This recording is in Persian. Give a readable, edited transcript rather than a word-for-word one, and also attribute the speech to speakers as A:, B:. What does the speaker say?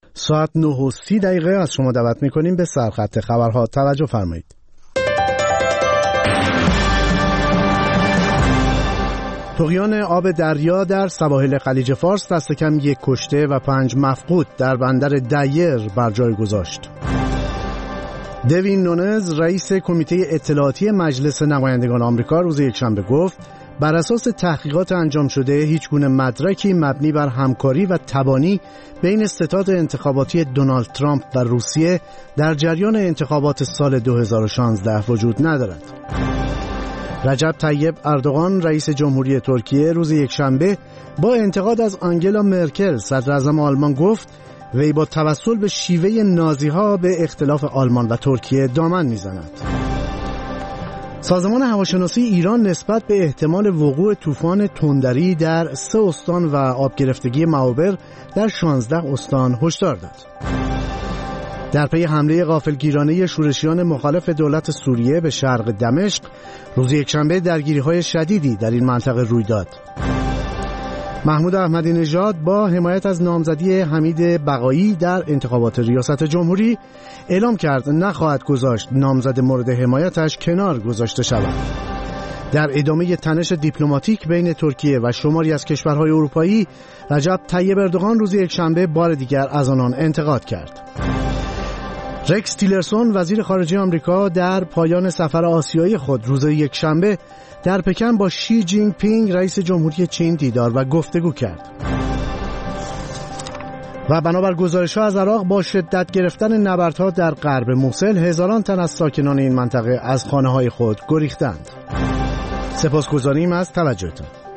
A: ساعت 9:30 از شما دعوت می‌کنیم به سرخط خبرها توجه فرمایید. طغیان آب دریا در سواحل خلیج فارس دست کم 1 کشته و 5 مفقود در بندر دیر بر جای گذاشت. دوین نونز رئیس کمیته اطلاعاتی مجلس نمایندگان آمریکا روز یکشنبه گفت بر اساس تحقیقات انجام شده هیچگونه مدرکی مبنی بر همکاری و تبانی بین ستاد انتخاباتی دونالد ترامپ و روسیه در جریان انتخابات سال 2016 وجود ندارد. رجب طیب اردوغان رئیس جمهوری ترکیه روز یکشنبه با انتقاد از آنگلا مرکل صدر اعظم آلمان گفت وی با توسل به شیوه نازی‌ها به اختلاف آلمان و ترکیه دامن می‌زند. سازمان هواشناسی ایران نسبت به احتمال وقوع طوفان تندری در 3 استان و آبگرفتگی معابر در 16 استان هشدار داد. در پی حمله غافلگیرانه شورشیان مخالف دولت سوریه به شرق دمشق روز یکشنبه درگیری‌های شدیدی در این منطقه روی داد. محمود احمدی نژاد با حمایت از نامزدی حمید بقایی در انتخابات ریاست جمهوری اعلام کرد نخواهد گذاشت نامزد مورد حمایتش کنار گذاشته شود. در ادامه تنش دیپلماتیک بین ترکیه و شماری از کشورهای اروپایی، رجب طیب اردوغان روز یکشنبه بار دیگر از آنان انتقاد کرد. رکس تیلرسون وزیر خارجه آمریکا در پایان سفر آسیایی خود روز یکشنبه در پکن با شی جینگ پینگ رئیس جمهوری چین دیدار و گفتگو کرد. و بنابر گزارش‌ها از عراق با شدت گرفتن نبردها در غرب موصل هزاران تن از ساکنان این منطقه از خانه‌های خود گریختند. سپاسگزاریم از توجهتان.